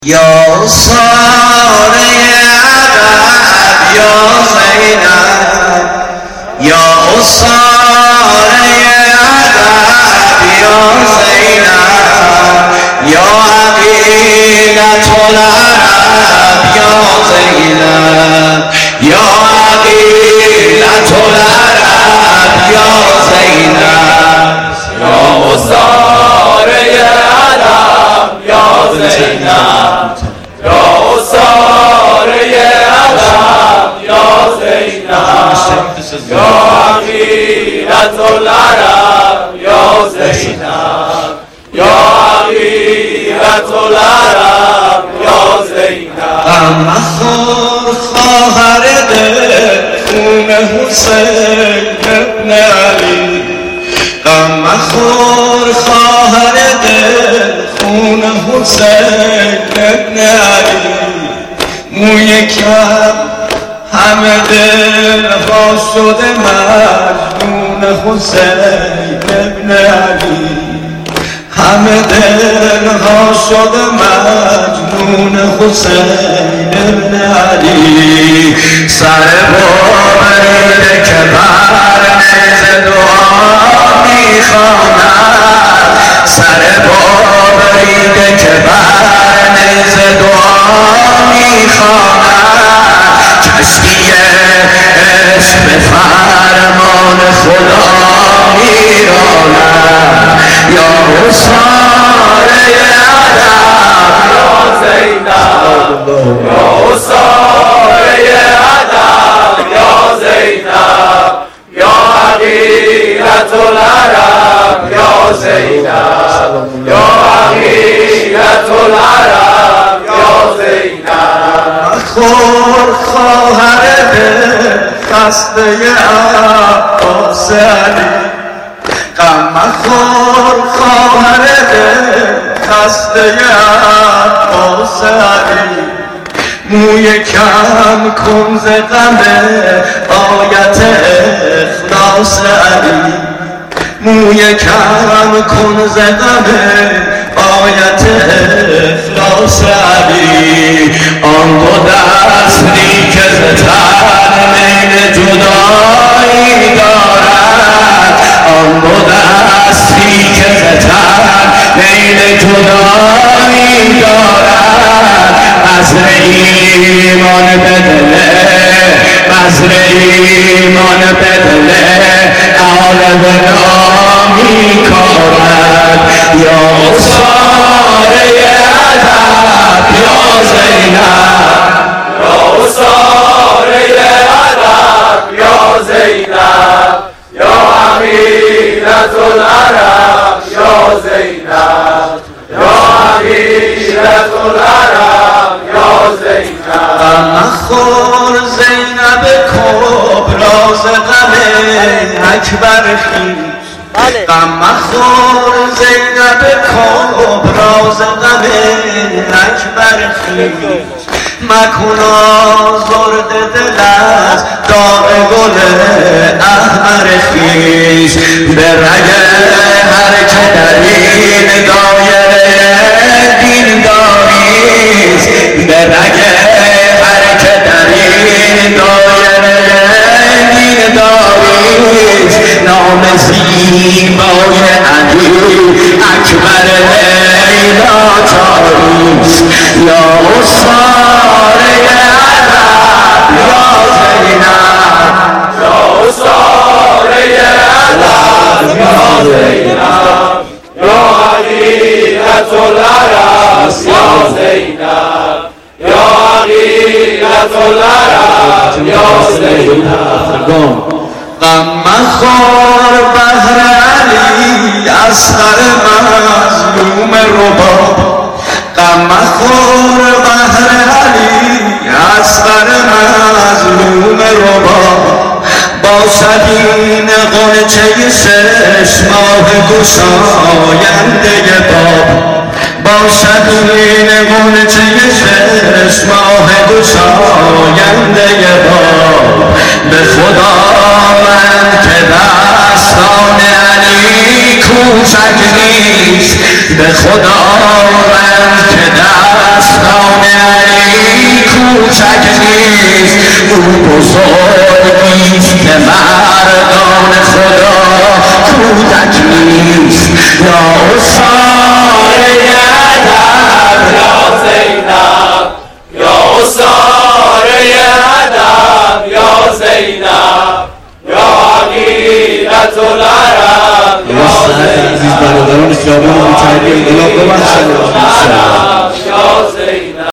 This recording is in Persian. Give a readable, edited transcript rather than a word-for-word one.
یا ساره ادب یا زینب، یا ساره ادب یا زینب، یا عقیلة العرب یا زینب، یا عقیلة العرب یا زینب، یا ساره ادب یا زینب، یا ساره ادب یا زینب، یا عقیلة العرب یا زینب، یا عقیلة العرب یا زینب. غم مخور خواهر دل خون حسین ابن علی، غم مخور خواهر دل خون حسین ابن علی، موی کم همه دل ها شده مجنون حسین ابن علی، همه دل ها شده مجنون حسین ابن علی. سر بابریده که بر نیز دعا میخواند، سر بابریده که بر نیز دعا میخواند، کشتی عشق به فرمان خدا میراند. یا ساره ادب یا زینب، یا ساره ادب یا زینب، یا عقیلة العرب یا زینب، یا عقیلة العرب یا زینب. مخور خواهر دل خسته عباس علی، غم مخور خواهر دل خسته عباس علی، موی کم کن ز غم آیت اخلاص علی، موی کم کن ز غم آیت اخلاص علی. آن دو دستی که ز تن میل جدایی دارد، آن دو دستی که ز تن میل جدایی دارد، بذر ایمان بدله، بذر ایمان بدله عالم نامی کارد. یا ساره ادب یا زینب، یا ساره ادب یا زینب، یا عقیلة العرب یا زینب، یا عقیلة العرب یا زینب. غم مخور زینب کبرا ز غم اکبر خویش، غم مخور زینب کبرا ز غم اکبر خویش، مکن آزرد دل از داغ گل احمر خویش. به رگ هر که در این دایره دین داریست، به رگ هر که در این دایره دین داریست، نام زیبای علی اکبر لیلا جاریست. یا ساره ادب یا زینب، یا ساره ادب یا زینب، یا عقیلة العرب یا زینب، یا عقیلة العرب یا زینب. غم مخور بهر علی اصغر مظلوم رباب، غم مخور بهر علی اصغر مظلوم رباب، باشد این غنچه شش ماه گشاینده باب، باشد این غنچه شش ماه گشاینده باب. به خدا من که دستان علی کوچک نیست، به خدا من که دستان خدا ببخشید